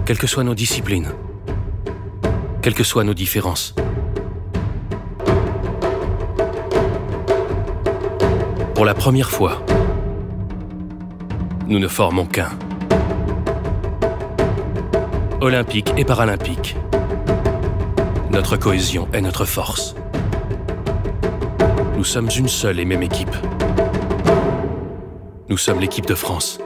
Quelles que soient nos disciplines, quelles que soient nos différences. Pour la première fois, nous ne formons qu'un. Olympique et paralympique, notre cohésion est notre force. Nous sommes une seule et même équipe. Nous sommes l'équipe de France.